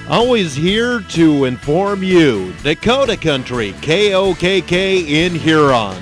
Always here to inform you. Dakota Country, KOKK in Huron.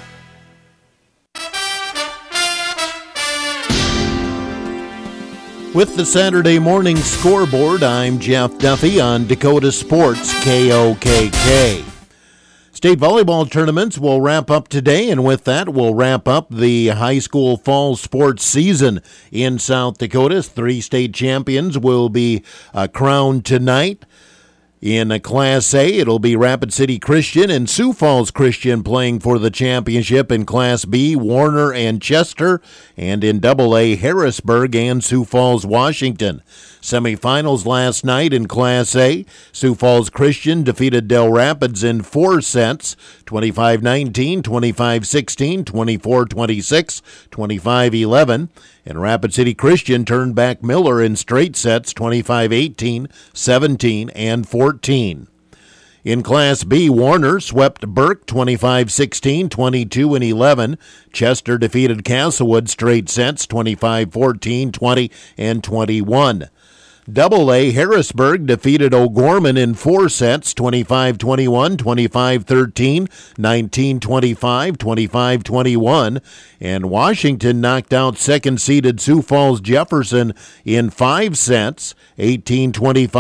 With the Saturday morning scoreboard, I'm Jeff Duffy on Dakota Sports, KOKK. State volleyball tournaments will wrap up today, and with that, we'll wrap up the high school fall sports season in South Dakota. 3 state champions will be crowned tonight. In Class A, it'll be Rapid City Christian and Sioux Falls Christian playing for the championship. In Class B, Warner and Chester, and in AA, Harrisburg and Sioux Falls, Washington. Semifinals last night in Class A. Sioux Falls Christian defeated Del Rapids in 4 sets, 25-19, 25-16, 24-26, 25-11. And Rapid City Christian turned back Miller in straight sets, 25-18, 17, and 14. In Class B, Warner swept Burke 25-16, 22, and 11. Chester defeated Castlewood straight sets, 25-14, 20, and 21. AA, Harrisburg defeated O'Gorman in 4 sets, 25-21, 25-13, 19-25, 25-21. And Washington knocked out second-seeded Sioux Falls Jefferson in 5 sets, 18-25,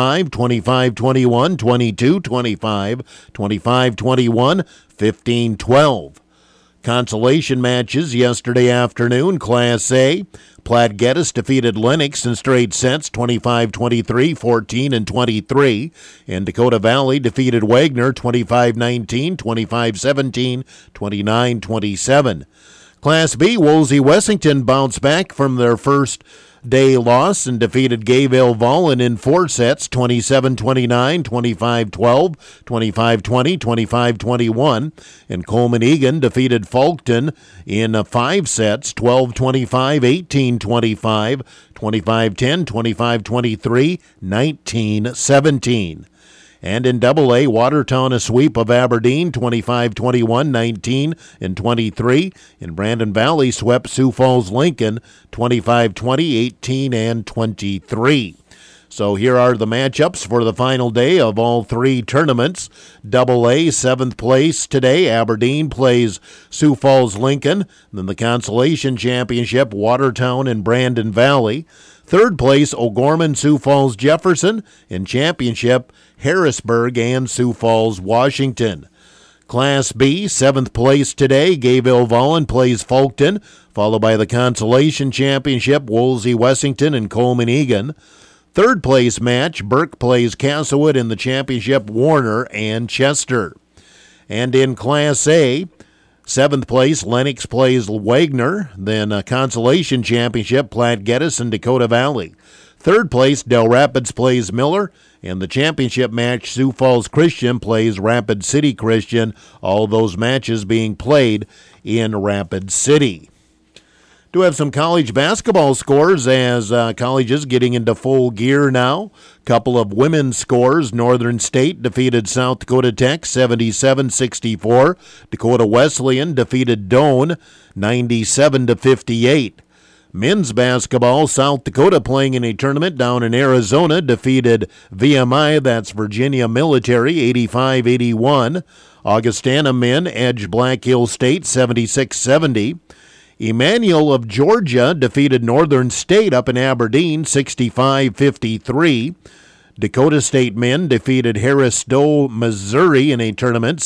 25-21, 22-25, 25-21, 15-12. Consolation matches yesterday afternoon. Class A, Platte Geddes defeated Lennox in straight sets, 25-23, 14, and 23. And Dakota Valley defeated Wagner 25-19, 25-17, 29-27. Class B, Wolsey Wessington bounced back from their first day loss and defeated Gayville Vollen in 4 sets, 27-29, 25-12, 25-20, 25-21. And Coleman Egan defeated Fulkton in 5 sets, 12-25, 18-25, 25-10, 25-23, 19-17. And in AA, Watertown a sweep of Aberdeen, 25-21, 19, and 23. And Brandon Valley swept Sioux Falls Lincoln, 25-20, 18, and 23. So here are the matchups for the final day of all 3 tournaments. AA, 7th place today. Aberdeen plays Sioux Falls Lincoln. Then the Consolation Championship, Watertown and Brandon Valley. 3rd place, O'Gorman, Sioux Falls Jefferson. And championship, Harrisburg and Sioux Falls, Washington. Class B, 7th place today. Gayville Vollen plays Fulkton, followed by the Consolation Championship, Wolsey Wessington and Coleman Egan. 3rd place match, Burke plays Castlewood, in the championship, Warner and Chester. And in Class A, 7th place, Lennox plays Wagner. Then a Consolation Championship, Platte Geddes and Dakota Valley. 3rd place, Del Rapids plays Miller. And the championship match, Sioux Falls Christian plays Rapid City Christian. All those matches being played in Rapid City. Do have some college basketball scores as colleges getting into full gear now. Couple of women's scores. Northern State defeated South Dakota Tech 77-64. Dakota Wesleyan defeated Doane 97-58. Men's basketball, South Dakota playing in a tournament down in Arizona defeated VMI, that's Virginia Military, 85-81. Augustana men edged Black Hill State 76-70. Emmanuel of Georgia defeated Northern State up in Aberdeen 65-53. Dakota State men defeated Harris Stowe, Missouri in a tournament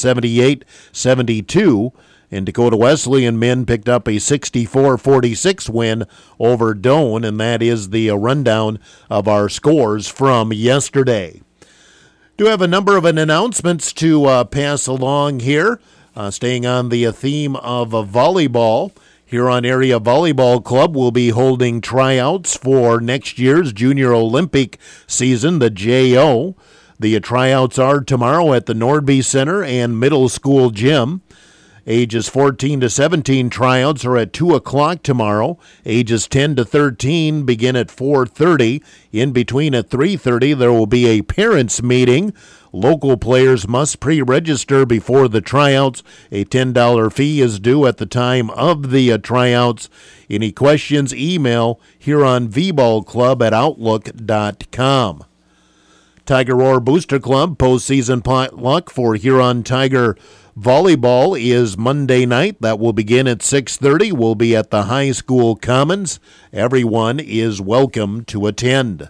78-72. And Dakota Wesleyan men picked up a 64-46 win over Doane, and that is the rundown of our scores from yesterday. Do have a number of announcements to pass along here. Staying on the theme of volleyball, Huron Area Volleyball Club will be holding tryouts for next year's Junior Olympic season, the JO. The tryouts are tomorrow at the Nordby Center and Middle School Gym. Ages 14 to 17 tryouts are at 2 o'clock tomorrow. Ages 10 to 13 begin at 4:30. In between at 3:30, there will be a parents' meeting. Local players must pre-register before the tryouts. A $10 fee is due at the time of the tryouts. Any questions, email huronvballclub@outlook.com. Tiger Roar Booster Club postseason potluck for Huron Tiger Volleyball is Monday night. That will begin at 6:30. We'll be at the high school commons. Everyone is welcome to attend.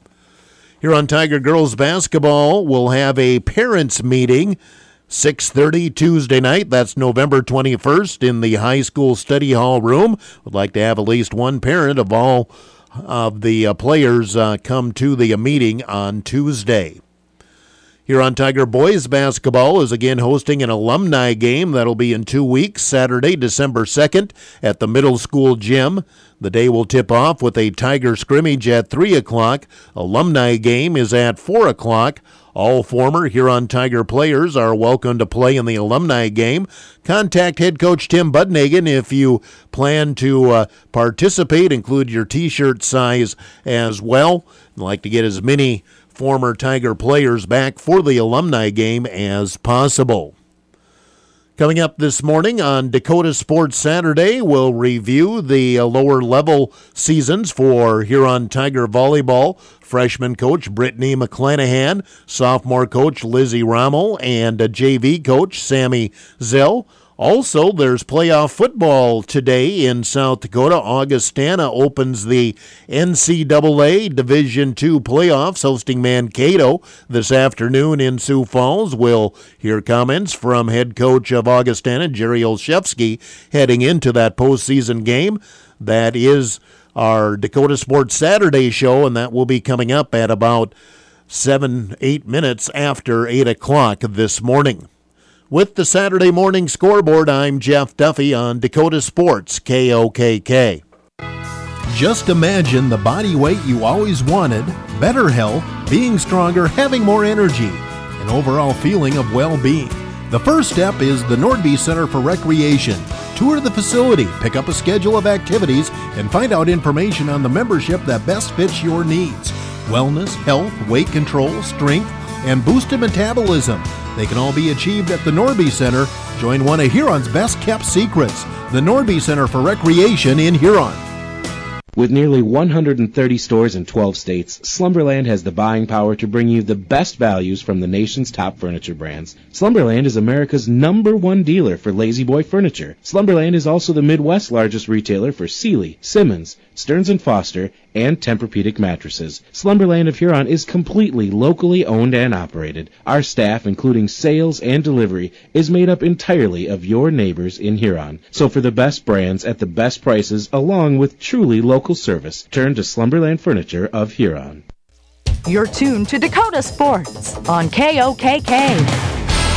Huron Tiger girls basketball will have a parents meeting 6:30 Tuesday night. That's November 21st in the high school study hall room. Would like to have at least one parent of all of the players come to the meeting on Tuesday. Huron Tiger boys basketball is again hosting an alumni game. That'll be in 2 weeks, Saturday, December 2nd at the middle school gym. The day will tip off with a Tiger scrimmage at 3 o'clock. Alumni game is at 4 o'clock. All former Huron Tiger players are welcome to play in the alumni game. Contact head coach Tim Budnagan if you plan to participate. Include your T-shirt size as well. I'd like to get as many former Tiger players back for the alumni game as possible. Coming up this morning on Dakota Sports Saturday, we'll review the lower level seasons for Huron Tiger Volleyball. Freshman coach Brittany McClanahan, sophomore coach Lizzie Rommel, and JV coach Sammy Zell. Also, there's playoff football today in South Dakota. Augustana opens the NCAA Division II playoffs, hosting Mankato this afternoon in Sioux Falls. We'll hear comments from head coach of Augustana, Jerry Olszewski, heading into that postseason game. That is our Dakota Sports Saturday show, and that will be coming up at about 7-8 minutes after 8 o'clock this morning. With the Saturday morning scoreboard, I'm Jeff Duffy on Dakota Sports, KOKK. Just imagine the body weight you always wanted, better health, being stronger, having more energy, an overall feeling of well-being. The first step is the Nordby Center for Recreation. Tour the facility, pick up a schedule of activities, and find out information on the membership that best fits your needs. Wellness, health, weight control, strength, and boosted metabolism. They can all be achieved at the Nordby Center. Join one of Huron's best-kept secrets, the Nordby Center for Recreation in Huron. With nearly 130 stores in 12 states, Slumberland has the buying power to bring you the best values from the nation's top furniture brands. Slumberland is America's #1 dealer for Lazy Boy furniture. Slumberland is also the Midwest's largest retailer for Sealy, Simmons, Stearns & Foster, and Tempur-Pedic mattresses. Slumberland of Huron is completely locally owned and operated. Our staff, including sales and delivery, is made up entirely of your neighbors in Huron. So for the best brands at the best prices, along with truly local service, turn to Slumberland Furniture of Huron. You're tuned to Dakota Sports on KOKK.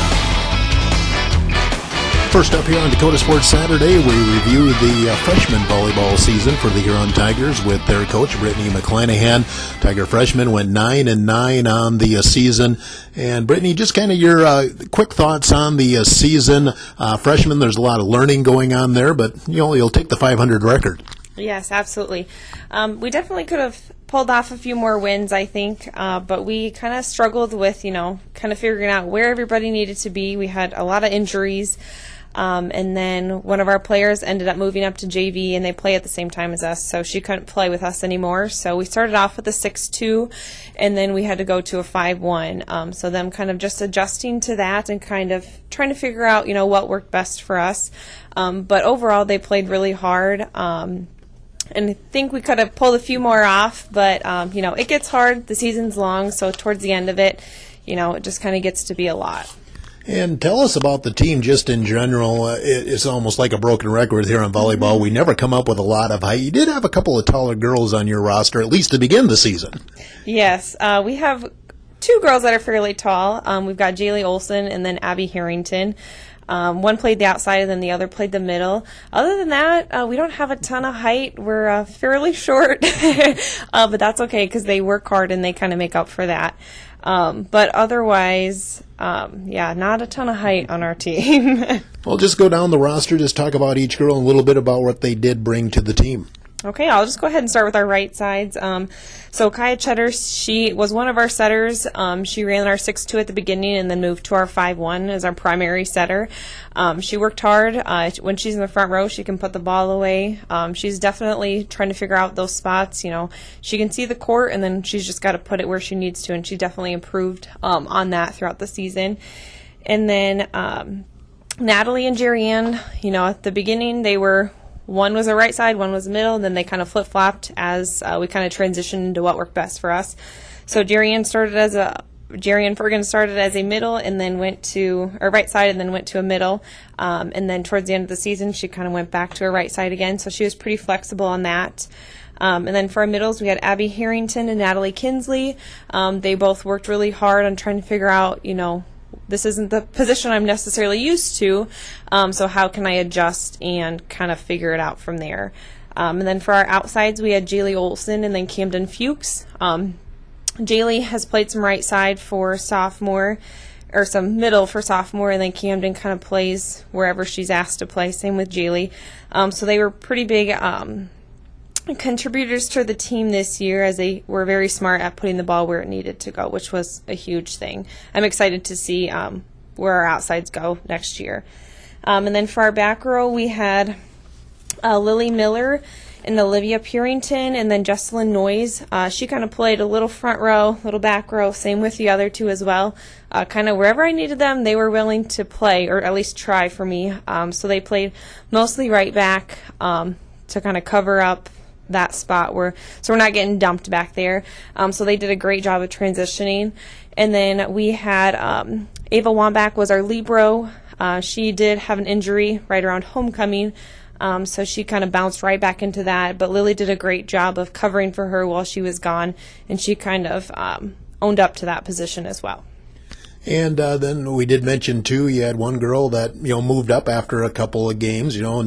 First up here on Dakota Sports Saturday, we review the freshman volleyball season for the Huron Tigers with their coach, Brittany McClanahan. Tiger freshmen went 9-9 on the season. And Brittany, just kind of your quick thoughts on the season. Freshmen, there's a lot of learning going on there, but you'll take the 500 record. Yes, absolutely. We definitely could have pulled off a few more wins, I think, but we kind of struggled with, kind of figuring out where everybody needed to be. We had a lot of injuries. And then one of our players ended up moving up to JV, and they play at the same time as us, so she couldn't play with us anymore. So we started off with a 6-2, and then we had to go to a 5-1. So them kind of just adjusting to that and kind of trying to figure out, what worked best for us. But overall, they played really hard. And I think we could have pulled a few more off, but, it gets hard. The season's long, so towards the end of it, it just kind of gets to be a lot. And tell us about the team just in general. It's almost like a broken record here on volleyball. We never come up with a lot of height. You did have a couple of taller girls on your roster, at least to begin the season. Yes, we have two girls that are fairly tall. We've got Jaylee Olson and then Abby Harrington. One played the outside and then the other played the middle. Other than that, we don't have a ton of height. We're fairly short, but that's okay because they work hard and they kind of make up for that. But otherwise, not a ton of height on our team. Well, just go down the roster, just talk about each girl and a little bit about what they did bring to the team. Okay, I'll just go ahead and start with our right sides. So Kaya Cheddar, she was one of our setters. She ran our 6-2 at the beginning and then moved to our 5-1 as our primary setter. She worked hard. When she's in the front row, she can put the ball away. She's definitely trying to figure out those spots. She can see the court, and then she's just got to put it where she needs to, and she definitely improved on that throughout the season. And then Natalie and Jerry-Ann, at the beginning, one was a right side, one was a middle, and then they kind of flip-flopped as we kind of transitioned into what worked best for us. So Jerry-Ann Fergan started as a middle and then went to a right side and then went to a middle. And then towards the end of the season, she kind of went back to her right side again. So she was pretty flexible on that. And then for our middles, we had Abby Harrington and Natalie Kinsley. They both worked really hard on trying to figure out, this isn't the position I'm necessarily used to, so how can I adjust and kind of figure it out from there. And then for our outsides, we had Jaylee Olson and then Camden Fuchs. Jaylee has played some right side for sophomore, or some middle for sophomore, and then Camden kind of plays wherever she's asked to play. Same with Jaylee. So they were pretty big contributors to the team this year, as they were very smart at putting the ball where it needed to go, which was a huge thing. I'm excited to see where our outsides go next year. And then for our back row, we had Lily Miller and Olivia Purington, and then Jessalyn Noyes. She kind of played a little front row, little back row, same with the other two as well. Kind of wherever I needed them, they were willing to play, or at least try for me. So they played mostly right back to kind of cover up that spot so we're not getting dumped back there. So they did a great job of transitioning. And then we had Ava Wambach was our libero. She did have an injury right around homecoming, so she kind of bounced right back into that. But Lily did a great job of covering for her while she was gone, and she kind of owned up to that position as well. And then we did mention too, you had one girl that moved up after a couple of games, and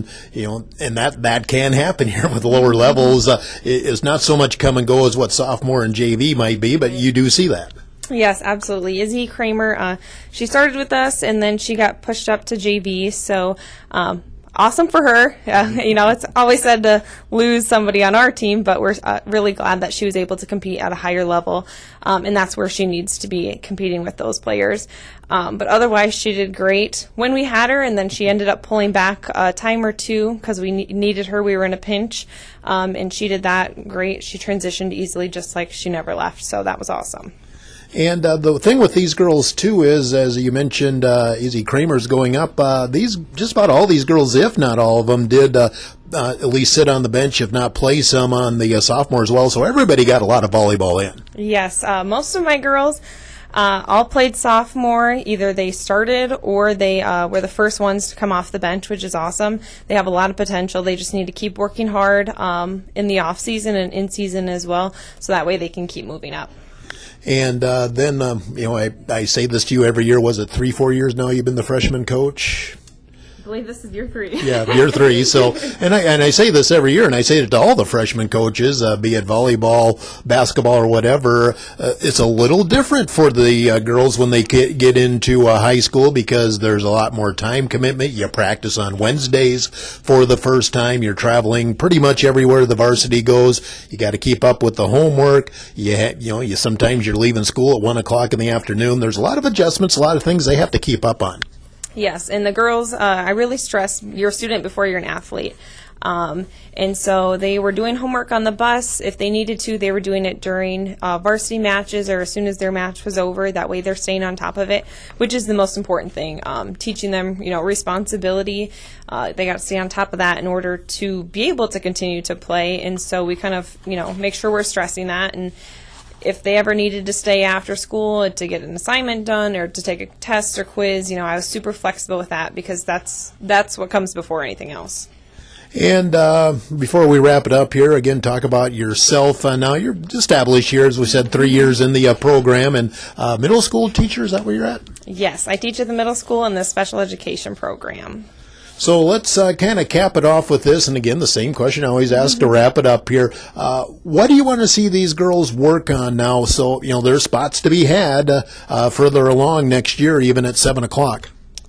that can happen here with lower levels. It's not so much come and go as what sophomore and JV might be, but you do see that. Yes, absolutely. Izzy Kramer, she started with us and then she got pushed up to JV, so awesome for her. It's always sad to lose somebody on our team, but we're really glad that she was able to compete at a higher level, and that's where she needs to be, competing with those players. But otherwise, she did great when we had her, and then she ended up pulling back a time or two because we needed her. We were in a pinch, and she did that great. She transitioned easily, just like she never left, so that was awesome. And the thing with these girls, too, is, as you mentioned, Izzy Kramer's going up. Just about all these girls, if not all of them, did at least sit on the bench, if not play some on the sophomore as well. So everybody got a lot of volleyball in. Yes, most of my girls all played sophomore. Either they started or they were the first ones to come off the bench, which is awesome. They have a lot of potential. They just need to keep working hard in the off season and in season as well, so that way they can keep moving up. And then, I say this to you every year. Was it 3-4 years now you've been the freshman coach? I believe this is year 3. Yeah, year 3. So, and I say this every year, and I say it to all the freshman coaches, be it volleyball, basketball, or whatever. It's a little different for the girls when they get into high school because there's a lot more time commitment. You practice on Wednesdays for the first time. You're traveling pretty much everywhere the varsity goes. You got to keep up with the homework. You sometimes you're leaving school at 1:00 in the afternoon. There's a lot of adjustments, a lot of things they have to keep up on. Yes, and the girls, I really stress you're a student before you're an athlete. And so they were doing homework on the bus. If they needed to, they were doing it during varsity matches or as soon as their match was over. That way they're staying on top of it, which is the most important thing. Teaching them, responsibility. They got to stay on top of that in order to be able to continue to play. And so we kind of, make sure we're stressing that. And if they ever needed to stay after school to get an assignment done or to take a test or quiz, I was super flexible with that because that's what comes before anything else. And before we wrap it up here, again, talk about yourself. Now, you're established here, as we said, 3 years in the program. And middle school teacher, is that where you're at? Yes, I teach at the middle school in the special education program. So let's kind of cap it off with this. And again, the same question I always ask to wrap it up here. What do you want to see these girls work on now? So, there's spots to be had further along next year, even at 7:00.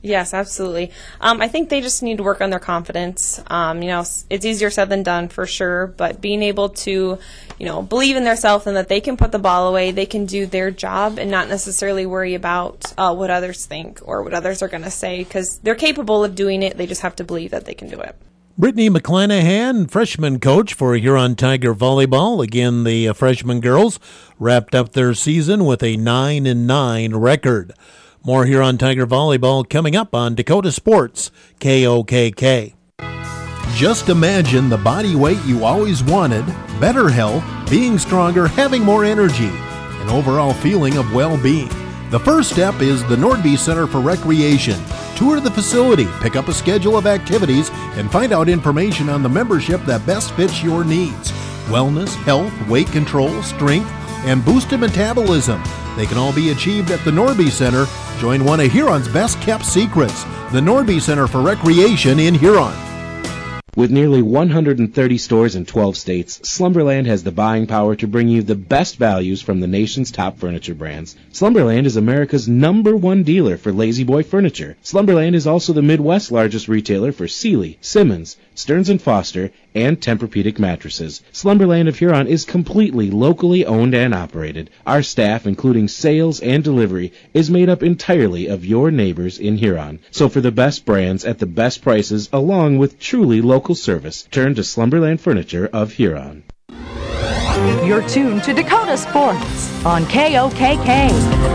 Yes, absolutely. I think they just need to work on their confidence. It's easier said than done for sure, but being able to, believe in themselves and that they can put the ball away, they can do their job and not necessarily worry about what others think or what others are going to say, because they're capable of doing it. They just have to believe that they can do it. Brittany McClanahan, freshman coach for Huron Tiger Volleyball. Again, the freshman girls wrapped up their season with a 9-9 record. More Huron Tiger Volleyball coming up on Dakota Sports, KOKK. Just imagine the body weight you always wanted, better health, being stronger, having more energy, an overall feeling of well-being. The first step is the Nordby Center for Recreation. Tour the facility, pick up a schedule of activities, and find out information on the membership that best fits your needs. Wellness, health, weight control, strength, and boosted metabolism. They can all be achieved at the Nordby Center. Join one of Huron's best-kept secrets, the Nordby Center for Recreation in Huron. With nearly 130 stores in 12 states, Slumberland has the buying power to bring you the best values from the nation's top furniture brands. Slumberland is America's #1 dealer for Lazy Boy furniture. Slumberland is also the Midwest's largest retailer for Sealy, Simmons, Stearns & Foster, and Tempur-Pedic mattresses. Slumberland of Huron is completely locally owned and operated. Our staff, including sales and delivery, is made up entirely of your neighbors in Huron. So for the best brands at the best prices, along with truly local service, turn to Slumberland Furniture of Huron. You're tuned to Dakota Sports on KOKK.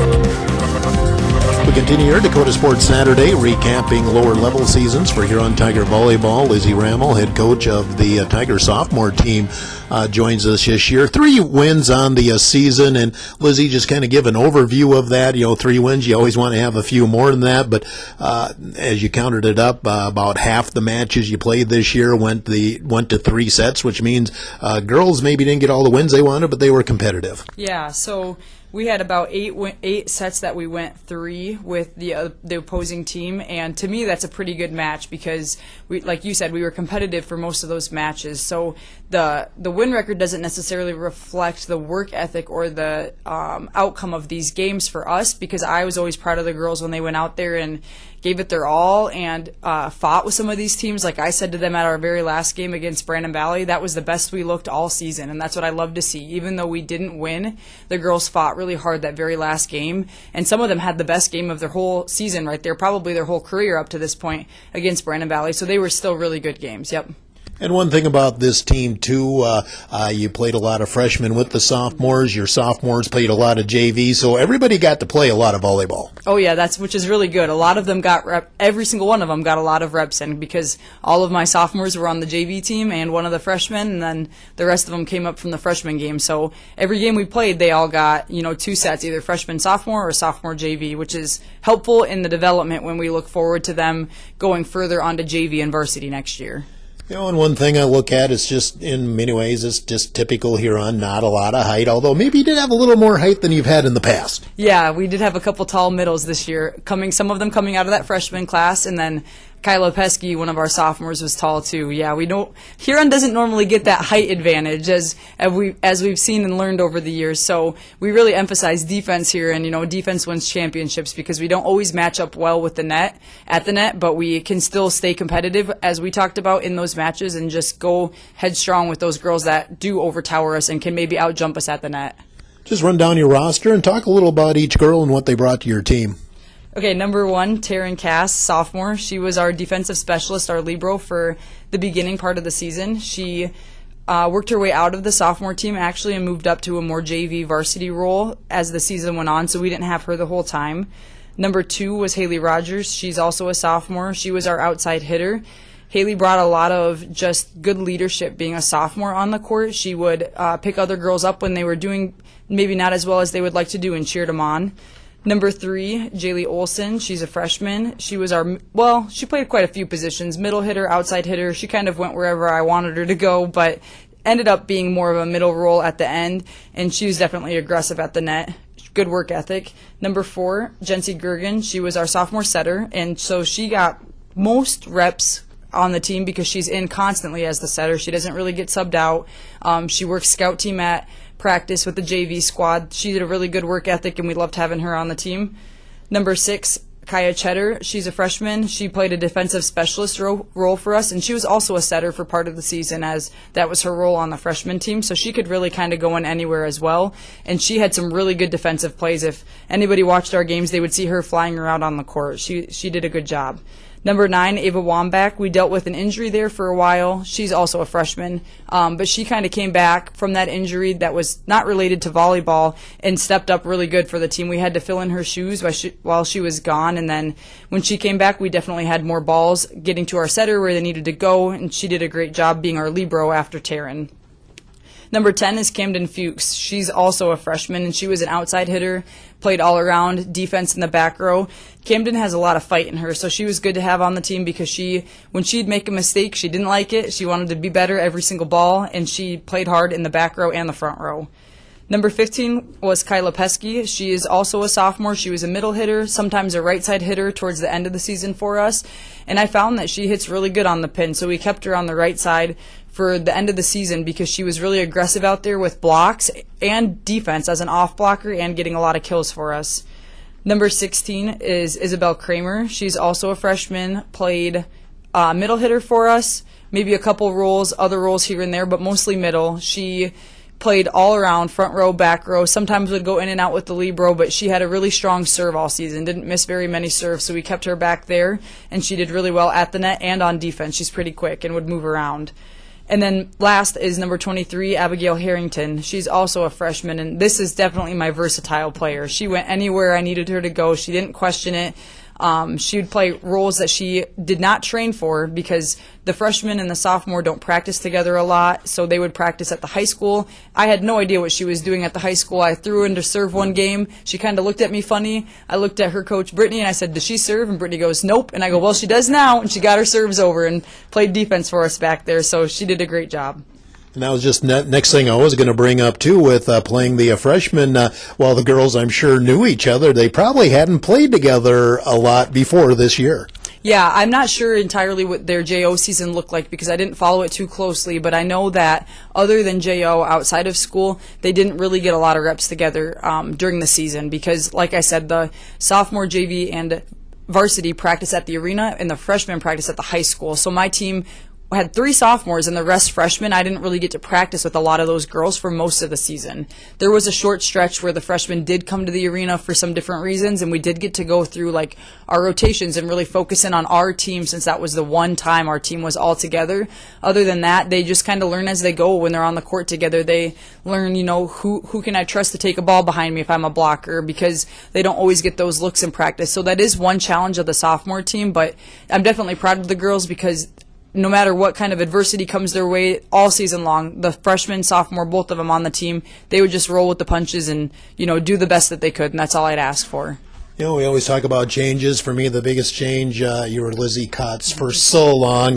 We continue here, Dakota Sports Saturday, recapping lower-level seasons for Huron Tiger Volleyball. Lizzie Rammel, head coach of the Tiger sophomore team, joins us this year. 3 wins on the season, and Lizzie, just kind of give an overview of that. 3 wins, you always want to have a few more than that, but as you counted it up, about half the matches you played this year went to 3 sets, which means girls maybe didn't get all the wins they wanted, but they were competitive. Yeah, so we had about 8 sets that we went 3 with the opposing team, and to me that's a pretty good match because, like you said, we were competitive for most of those matches. So the win record doesn't necessarily reflect the work ethic or the outcome of these games for us, because I was always proud of the girls when they went out there and gave it their all and fought with some of these teams. Like I said to them at our very last game against Brandon Valley, that was the best we looked all season, and that's what I love to see. Even though we didn't win, the girls fought really hard that very last game, and some of them had the best game of their whole season right there, probably their whole career up to this point against Brandon Valley, so they were still really good games. Yep. And one thing about this team, too, you played a lot of freshmen with the sophomores. Your sophomores played a lot of JV, so everybody got to play a lot of volleyball. Oh, yeah, which is really good. A lot of them got every single one of them got a lot of reps in, because all of my sophomores were on the JV team and one of the freshmen, and then the rest of them came up from the freshman game. So every game we played, they all got 2 sets, either freshman, sophomore, or sophomore JV, which is helpful in the development when we look forward to them going further onto JV and varsity next year. And one thing I look at is just, in many ways, it's just typical Huron, not a lot of height, although maybe you did have a little more height than you've had in the past. Yeah, we did have a couple tall middles this year, some of them coming out of that freshman class, and then Kyla Pesky, one of our sophomores, was tall too. Yeah, Huron doesn't normally get that height advantage as we've seen and learned over the years. So we really emphasize defense here, and defense wins championships, because we don't always match up well with the net at the net, but we can still stay competitive as we talked about in those matches and just go headstrong with those girls that do overtower us and can maybe outjump us at the net. Just run down your roster and talk a little about each girl and what they brought to your team. Okay, number 1, Taryn Cass, sophomore. She was our defensive specialist, our libero, for the beginning part of the season. She worked her way out of the sophomore team, actually, and moved up to a more JV varsity role as the season went on, so we didn't have her the whole time. Number 2 was Haley Rogers. She's also a sophomore. She was our outside hitter. Haley brought a lot of just good leadership being a sophomore on the court. She would pick other girls up when they were doing maybe not as well as they would like to do and cheered them on. Number 3, Jaylee Olson. She's a freshman. She was she played quite a few positions, middle hitter, outside hitter. She kind of went wherever I wanted her to go, but ended up being more of a middle role at the end, and she was definitely aggressive at the net. Good work ethic. Number 4, Jency Gergen. She was our sophomore setter, and so she got most reps on the team because she's in constantly as the setter. She doesn't really get subbed out. She works scout team at practice with the JV squad. She did a really good work ethic, and we loved having her on the team. Number 6, Kaya Cheddar. She's a freshman. She played a defensive specialist role for us, and she was also a setter for part of the season, as that was her role on the freshman team, so she could really kind of go in anywhere as well, and she had some really good defensive plays. If anybody watched our games, they would see her flying around on the court. She did a good job. Number 9, Ava Wambach. We dealt with an injury there for a while. She's also a freshman, but she kind of came back from that injury that was not related to volleyball and stepped up really good for the team. We had to fill in her shoes while she was gone, and then when she came back, we definitely had more balls getting to our setter where they needed to go, and she did a great job being our libero after Taryn. Number 10 is Camden Fuchs. She's also a freshman, and she was an outside hitter, played all around, defense in the back row. Camden has a lot of fight in her, so she was good to have on the team because when she'd make a mistake, she didn't like it. She wanted to be better every single ball, and she played hard in the back row and the front row. Number 15 was Kyla Pesky. She is also a sophomore. She was a middle hitter, sometimes a right side hitter towards the end of the season for us, and I found that she hits really good on the pin, so we kept her on the right side for the end of the season because she was really aggressive out there with blocks and defense as an off blocker and getting a lot of kills for us. Number 16 is Isabel Kramer. She's also a freshman, played middle hitter for us, maybe a couple roles, other roles here and there, but mostly middle. She played all around, front row, back row, sometimes would go in and out with the libero, but she had a really strong serve all season, didn't miss very many serves, so we kept her back there, and she did really well at the net and on defense. She's pretty quick and would move around. And then last is number 23, Abigail Harrington. She's also a freshman, and this is definitely my versatile player. She went anywhere I needed her to go. She didn't question it. She would play roles that she did not train for because the freshman and the sophomore don't practice together a lot, so they would practice at the high school. I had no idea what she was doing at the high school. I threw her in to serve one game. She kind of looked at me funny. I looked at her coach, Brittany, and I said, does she serve? And Brittany goes, nope. And I go, well, she does now. And she got her serves over and played defense for us back there, so she did a great job. And that was just next thing I was going to bring up, too, with playing the freshmen. While the girls, I'm sure, knew each other, they probably hadn't played together a lot before this year. Yeah, I'm not sure entirely what their JO season looked like because I didn't follow it too closely, but I know that other than JO outside of school, they didn't really get a lot of reps together during the season because, like I said, the sophomore JV and varsity practice at the arena and the freshmen practice at the high school. So my team had 3 sophomores and the rest freshmen. I didn't really get to practice with a lot of those girls for most of the season. There was a short stretch where the freshmen did come to the arena for some different reasons, and we did get to go through like our rotations and really focus in on our team since that was the one time our team was all together. Other than that, they just kind of learn as they go when they're on the court together. They learn, who can I trust to take a ball behind me if I'm a blocker because they don't always get those looks in practice. So that is one challenge of the sophomore team, but I'm definitely proud of the girls because no matter what kind of adversity comes their way all season long, the freshman, sophomore, both of them on the team, they would just roll with the punches and, do the best that they could, and that's all I'd ask for. We always talk about changes. For me, the biggest change, you were Lizzie Kotz for so long.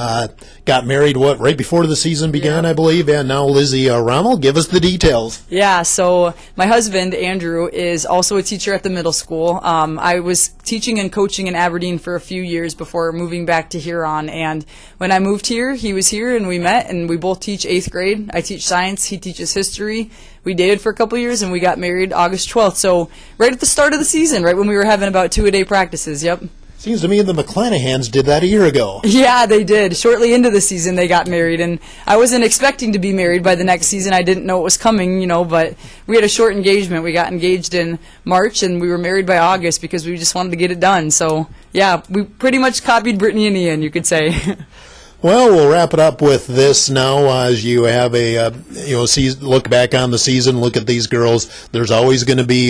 Got married, right before the season began, I believe, and now Lizzie Rommel. Give us the details. Yeah, so my husband, Andrew, is also a teacher at the middle school. I was teaching and coaching in Aberdeen for a few years before moving back to Huron, and when I moved here, he was here, and we met, and we both teach 8th grade. I teach science, he teaches history. We dated for a couple years, and we got married August 12th, so right at the start of the season, right when we were having about 2-a-day practices, yep. Seems to me the McClanahans did that a year ago. Yeah, they did. Shortly into the season, they got married, and I wasn't expecting to be married by the next season. I didn't know it was coming, but we had a short engagement. We got engaged in March, and we were married by August because we just wanted to get it done. So, yeah, we pretty much copied Brittany and Ian, you could say. Well, we'll wrap it up with this now as you have a, look back on the season, look at these girls. There's always going to be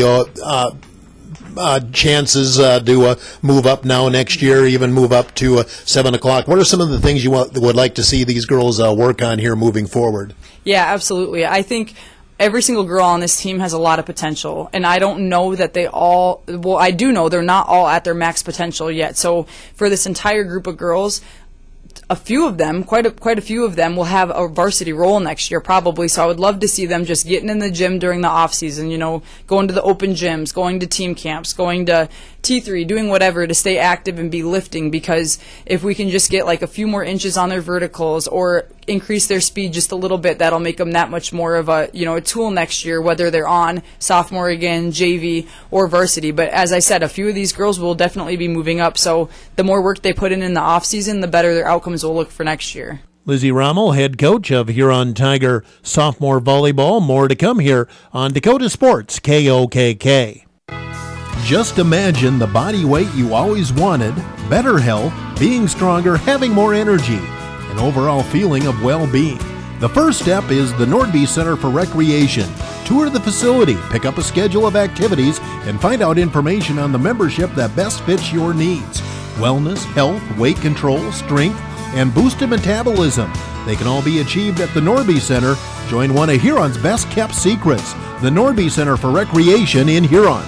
chances to move up now next year, even move up to 7 o'clock. What are some of the things you would like to see these girls work on here moving forward? Yeah, absolutely. I think every single girl on this team has a lot of potential, and I don't know that I do know they're not all at their max potential yet. So for this entire group of girls, a few of them, quite a few of them, will have a varsity role next year probably. So I would love to see them just getting in the gym during the off season. Going to the open gyms, going to team camps, going to T3, doing whatever to stay active and be lifting. Because if we can just get like a few more inches on their verticals, or increase their speed just a little bit, that'll make them that much more of a tool next year, whether they're on sophomore again, JV, or varsity. But as I said, a few of these girls will definitely be moving up, so the more work they put in the off season, the better their outcomes will look for next year. Lizzie Rommel, head coach of Huron Tiger sophomore volleyball. More to come here on Dakota Sports KOKK. Just imagine the body weight you always wanted, better health, being stronger, having more energy, an overall feeling of well-being. The first step is the Nordby Center for Recreation. Tour the facility, pick up a schedule of activities, and find out information on the membership that best fits your needs. Wellness, health, weight control, strength, and boosted metabolism. They can all be achieved at the Nordby Center. Join one of Huron's best-kept secrets, the Nordby Center for Recreation in Huron.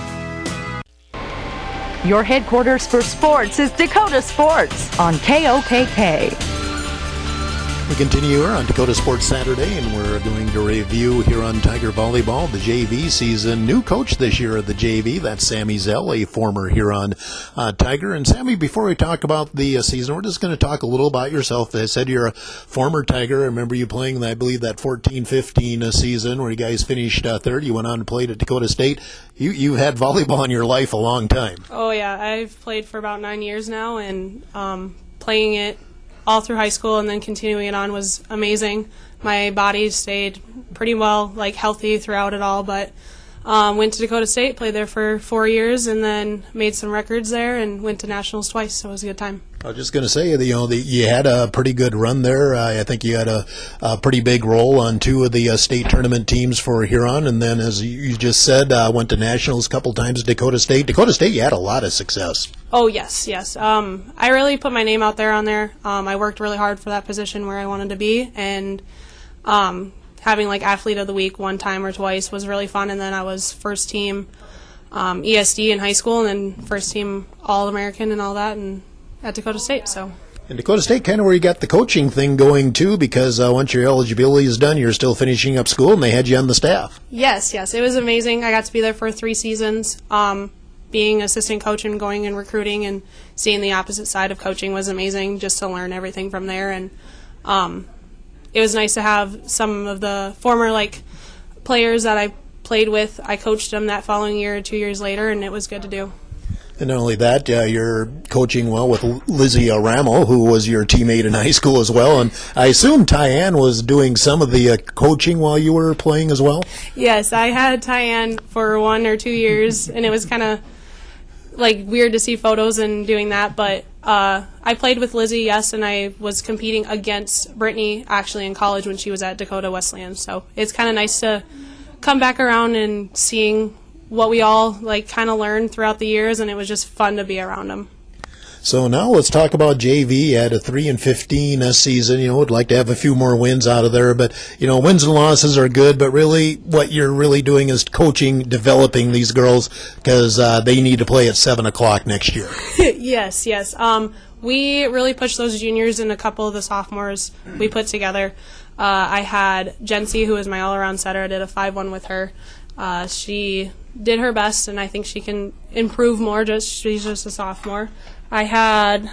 Your headquarters for sports is Dakota Sports on KOKK. We continue here on Dakota Sports Saturday, and we're going to review Huron Tiger Volleyball, the JV season. New coach this year of the JV, that's Sammy Zell, a former Huron Tiger. And Sammy, before we talk about the season, we're just going to talk a little about yourself. I said you're a former Tiger. I remember you playing, I believe, that 14-15 season where you guys finished third. You went on and played at Dakota State. You had volleyball in your life a long time. Oh, yeah. I've played for about 9 years now, and playing it all through high school and then continuing it on was amazing. My body stayed pretty well, healthy throughout it all, but went to Dakota State, played there for 4 years, and then made some records there and went to nationals twice, so it was a good time. I was just going to say, you had a pretty good run there. I think you had a pretty big role on two of the state tournament teams for Huron, and then, as you just said, went to nationals a couple times at Dakota State. Dakota State, you had a lot of success. Oh, yes. I really put my name out there on there. I worked really hard for that position where I wanted to be, and having Athlete of the Week one time or twice was really fun, and then I was first team ESD in high school, and then first team All-American and all that, and at Dakota State. So. And Dakota State, kind of where you got the coaching thing going too, because once your eligibility is done, you're still finishing up school, and they had you on the staff. Yes, it was amazing. I got to be there for 3 seasons. Being assistant coach and going and recruiting and seeing the opposite side of coaching was amazing, just to learn everything from there. And it was nice to have some of the former players that I played with. I coached them that following year, 2 years later, and it was good to do. And not only that, you're coaching well with Lizzie Rommel, who was your teammate in high school as well. And I assume Tyann was doing some of the coaching while you were playing as well? Yes, I had Tyann for 1 or 2 years, and it was kind of weird to see photos and doing that. But I played with Lizzie, yes, and I was competing against Brittany actually in college when she was at Dakota Wesleyan. So it's kind of nice to come back around and seeing what we all kind of learned throughout the years, and it was just fun to be around them. So now let's talk about JV. You had a 3-15 season. Would like to have a few more wins out of there, but wins and losses are good. But really, what you're really doing is coaching, developing these girls, because they need to play at 7:00 next year. Yes. We really pushed those juniors and a couple of the sophomores we put together. I had Jency, who was my all-around setter. I did a 5-1 with her. She did her best, and I think she can improve more. She's just a sophomore. I had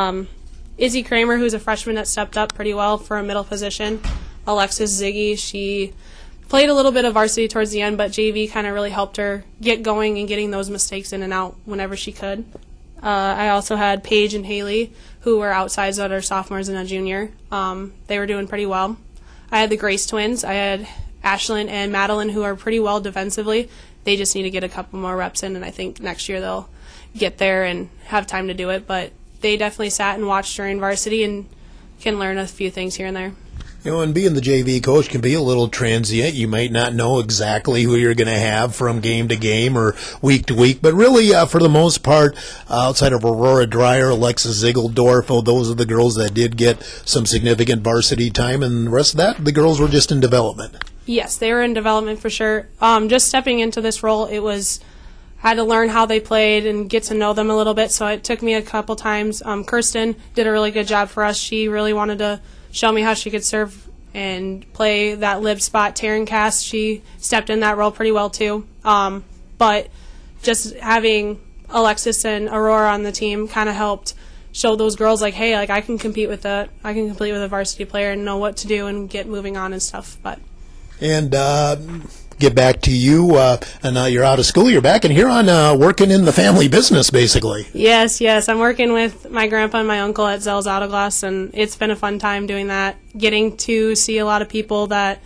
Izzy Kramer, who's a freshman that stepped up pretty well for a middle position. Alexis Ziggy, she played a little bit of varsity towards the end, but JV kind of really helped her get going and getting those mistakes in and out whenever she could. I also had Paige and Haley, who were outsides that are sophomores and a junior. They were doing pretty well. I had the Grace twins. I had Ashlyn and Madeline, who are pretty well defensively. They just need to get a couple more reps in, and I think next year they'll get there and have time to do it. But they definitely sat and watched during varsity and can learn a few things here and there. And being the JV coach can be a little transient. You might not know exactly who you're going to have from game to game or week to week, but really, for the most part, outside of Aurora Dreyer, Alexis Ziegeldorf, those are the girls that did get some significant varsity time, and the rest of that, the girls were just in development. Yes, they were in development for sure. Just stepping into this role, I had to learn how they played and get to know them a little bit, so it took me a couple times. Kirsten did a really good job for us. She really wanted to show me how she could serve and play that lib spot. Taryn Cass, she stepped in that role pretty well too. But just having Alexis and Aurora on the team kind of helped show those girls like, hey, like I can compete with a varsity player and know what to do and get moving on and stuff. And get back to you, and now you're out of school. You're back in Huron, working in the family business, basically. Yes. I'm working with my grandpa and my uncle at Zell's Auto Glass, and it's been a fun time doing that. Getting to see a lot of people that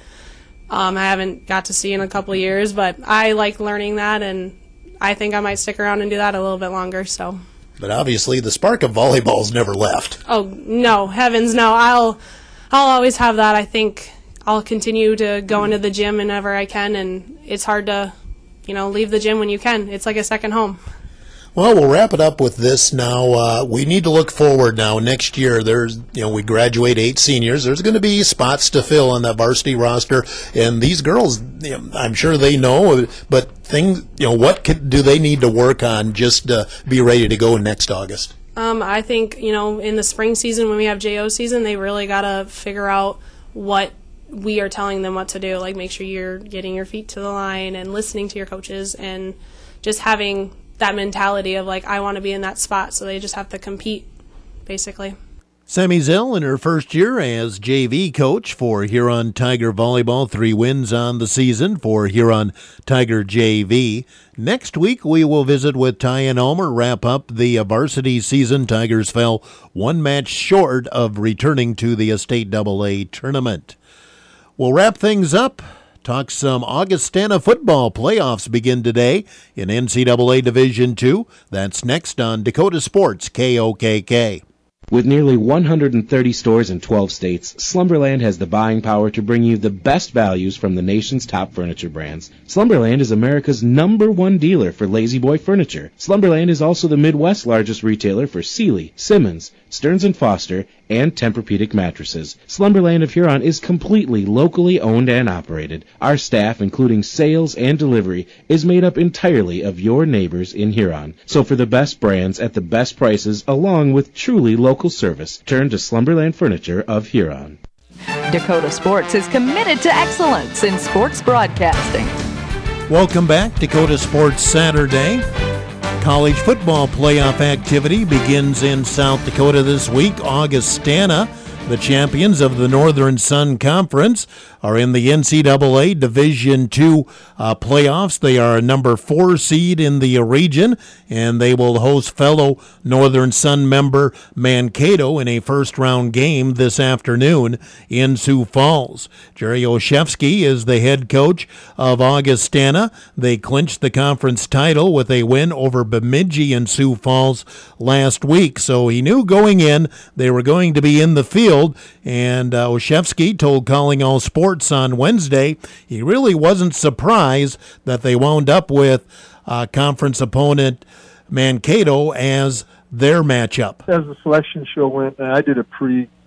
I haven't got to see in a couple of years, but I like learning that, and I think I might stick around and do that a little bit longer. So. But obviously, the spark of volleyball's never left. Oh no, heavens no! I'll always have that. I think I'll continue to go into the gym whenever I can, and it's hard to, leave the gym when you can. It's like a second home. Well, we'll wrap it up with this now. We need to look forward now. Next year, we graduate 8 seniors. There's going to be spots to fill on that varsity roster, and these girls, I'm sure they know, but what do they need to work on just to be ready to go next August? I think, in the spring season when we have JO season, they really got to figure out what we are telling them what to do, like make sure you're getting your feet to the line and listening to your coaches and just having that mentality of like, I want to be in that spot, so they just have to compete, basically. Sammy Zell in her first year as JV coach for Huron Tiger Volleyball. 3 wins on the season for Huron Tiger JV. Next week we will visit with Tyann Ulmer, wrap up the varsity season. Tigers fell 1 match short of returning to the Estate AA tournament. We'll wrap things up. Talk some Augustana football. Playoffs begin today in NCAA Division II. That's next on Dakota Sports KOKK. With nearly 130 stores in 12 states, Slumberland has the buying power to bring you the best values from the nation's top furniture brands. Slumberland is America's #1 dealer for Lazy Boy furniture. Slumberland is also the Midwest's largest retailer for Sealy, Simmons, Stearns & Foster, and Tempur-Pedic mattresses. Slumberland of Huron is completely locally owned and operated. Our staff, including sales and delivery, is made up entirely of your neighbors in Huron. So for the best brands at the best prices, along with truly local service, turn to Slumberland Furniture of Huron. Dakota Sports is committed to excellence in sports broadcasting. Welcome back, Dakota Sports Saturday. College football playoff activity begins in South Dakota this week. Augustana, the champions of the Northern Sun Conference, are in the NCAA Division II playoffs. They are a number 4 seed in the region, and they will host fellow Northern Sun member Mankato in a first-round game this afternoon in Sioux Falls. Jerry Olszewski is the head coach of Augustana. They clinched the conference title with a win over Bemidji in Sioux Falls last week, so he knew going in they were going to be in the field, and Olszewski told Calling All Sports on Wednesday he really wasn't surprised that they wound up with conference opponent Mankato as their matchup. As the selection show went, I did a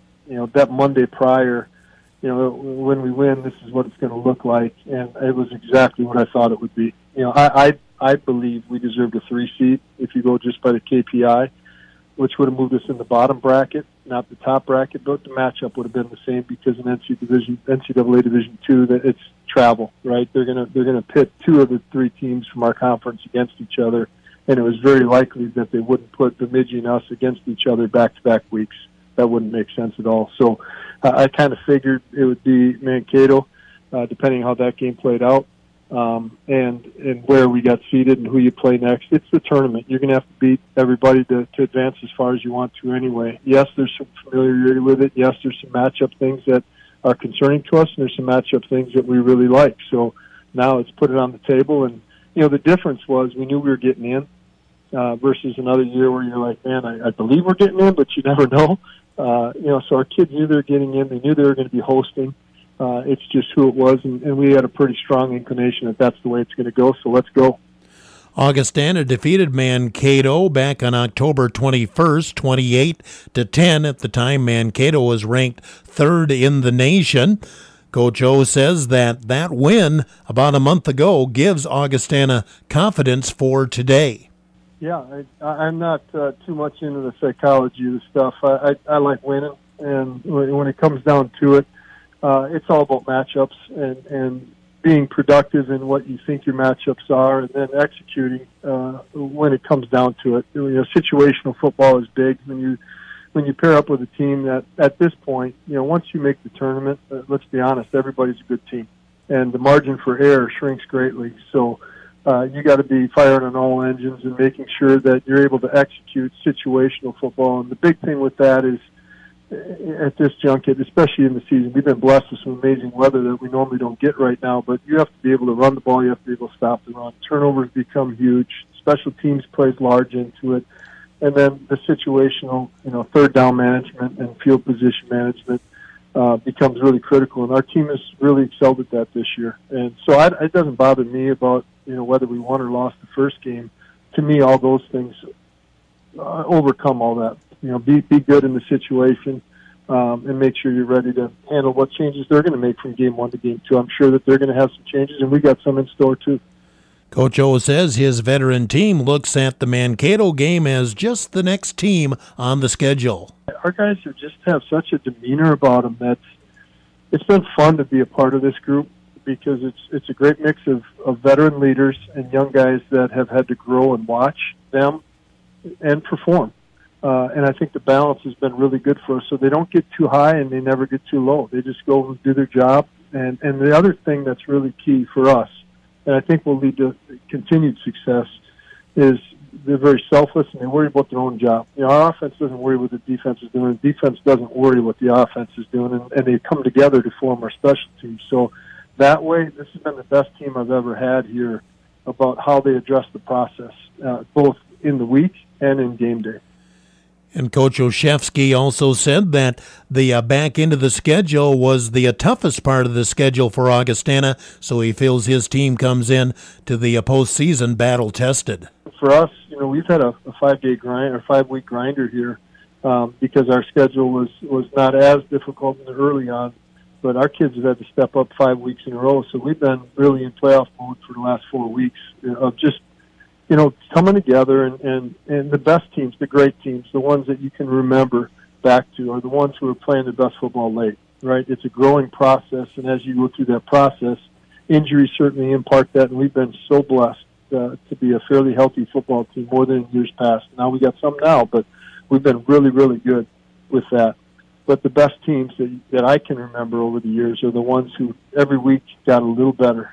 that Monday prior, when we win, this is what it's going to look like, and it was exactly what I thought it would be. I believe we deserved a 3 seed if you go just by the KPI, which would have moved us in the bottom bracket, not the top bracket, but the matchup would have been the same because in NCAA Division II, that it's travel, right? They're gonna pit 2 of the 3 teams from our conference against each other, and it was very likely that they wouldn't put Bemidji and us against each other back-to-back weeks. That wouldn't make sense at all. So I kind of figured it would be Mankato, depending on how that game played out. And where we got seated and who you play next. It's the tournament. You're going to have to beat everybody to advance as far as you want to anyway. Yes, there's some familiarity with it. Yes, there's some matchup things that are concerning to us, and there's some matchup things that we really like. So now let's put it on the table. And, the difference was we knew we were getting in versus another year where you're like, man, I believe we're getting in, but you never know. So our kids knew they were getting in. They knew they were going to be hosting. It's just who it was, and we had a pretty strong inclination that that's the way it's going to go, so let's go. Augustana defeated Mankato back on October 21st, 28-10. At the time, Mankato was ranked 3rd in the nation. Coach O says that win about a month ago gives Augustana confidence for today. Yeah, I'm not too much into the psychology of the stuff. I like winning, and when it comes down to it, it's all about matchups, and being productive in what you think your matchups are, and then executing when it comes down to it. Situational football is big when you pair up with a team that at this point, once you make the tournament, let's be honest, everybody's a good team, and the margin for error shrinks greatly. So you got to be firing on all engines and making sure that you're able to execute situational football. And the big thing with that is, at this junket, especially in the season, we've been blessed with some amazing weather that we normally don't get right now, but you have to be able to run the ball, you have to be able to stop the run. Turnovers become huge. Special teams plays large into it. And then the situational, third down management and field position management becomes really critical. And our team has really excelled at that this year. And so it doesn't bother me about, whether we won or lost the first game. To me, all those things overcome all that. Be good in the situation and make sure you're ready to handle what changes they're going to make from game 1 to game 2. I'm sure that they're going to have some changes, and we got some in store too. Coach O says his veteran team looks at the Mankato game as just the next team on the schedule. Our guys just have such a demeanor about them that it's been fun to be a part of this group, because it's a great mix of veteran leaders and young guys that have had to grow and watch them and perform. And I think the balance has been really good for us. So they don't get too high and they never get too low. They just go and do their job. And the other thing that's really key for us, and I think will lead to continued success, is they're very selfless and they worry about their own job. Our offense doesn't worry what the defense is doing. The defense doesn't worry what the offense is doing. And they come together to form our special teams. So that way, this has been the best team I've ever had here about how they address the process, both in the week and in game day. And Coach Olszewski also said that the back end of the schedule was the toughest part of the schedule for Augustana, so he feels his team comes in to the postseason battle-tested. For us, we've had a 5-day grind or 5-week grinder here because our schedule was not as difficult in the early on, but our kids have had to step up 5 weeks in a row, so we've been really in playoff mode for the last 4 weeks of just coming together, and the best teams, the great teams, the ones that you can remember back to are the ones who are playing the best football late, right? It's a growing process, and as you go through that process, injuries certainly impart that, and we've been so blessed to be a fairly healthy football team more than in years past. Now we got some now, but we've been really, really good with that. But the best teams that I can remember over the years are the ones who every week got a little better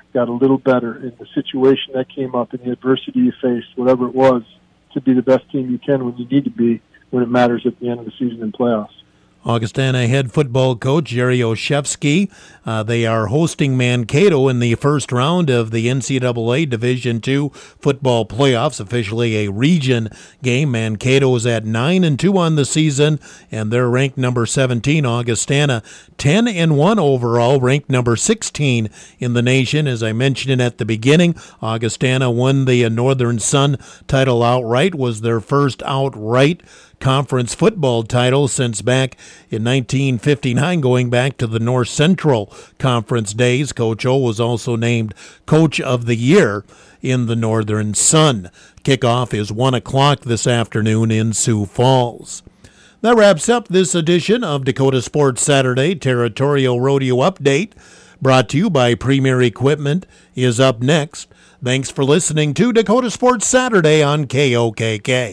in the situation that came up, in the adversity you faced, whatever it was, to be the best team you can when you need to be, when it matters at the end of the season in playoffs. Augustana head football coach Jerry Olszewski. They are hosting Mankato in the first round of the NCAA Division II football playoffs, officially a region game. Mankato is at 9-2 on the season, and they're ranked number 17. Augustana 10-1 overall, ranked number 16 in the nation. As I mentioned at the beginning, Augustana won the Northern Sun title outright, was their first outright conference football title since back in 1959, going back to the North Central Conference days. Coach O was also named Coach of the Year in the Northern Sun. Kickoff is 1 o'clock this afternoon in Sioux Falls. That wraps up this edition of Dakota Sports Saturday Territorial Rodeo Update, brought to you by Premier Equipment, is up next. Thanks for listening to Dakota Sports Saturday on KOKK.